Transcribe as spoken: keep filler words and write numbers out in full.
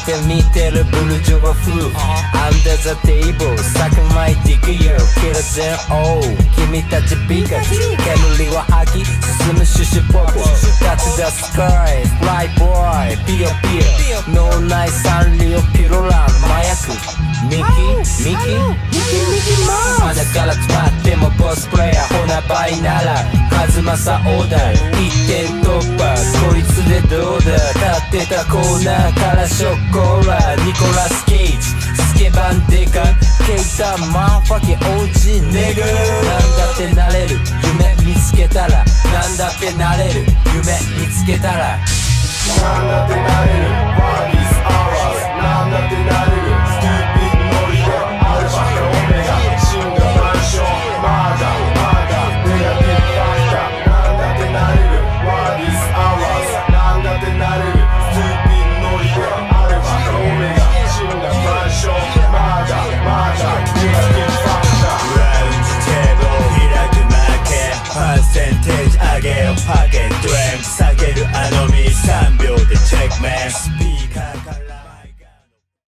て見てるブルジョワ風 Under the table サクマイディグよキラゼンオー君たちビカチ煙は吐き進むシュシュポポ Touch the sky Fly boy ピヨピヨ脳内サンリオピロラン麻薬ミキミキミキミキマウス鼻から詰まってもボスプレイヤーほな倍ならカズマサオーダー一点突破こいつでどうだ立ってたコーナーからショッコーラーニコラス・ケイジスケバンデカケイタマンファキ オージー ネグなんだってなれる夢見つけたらなんだってなれる夢見つけたらなんだっ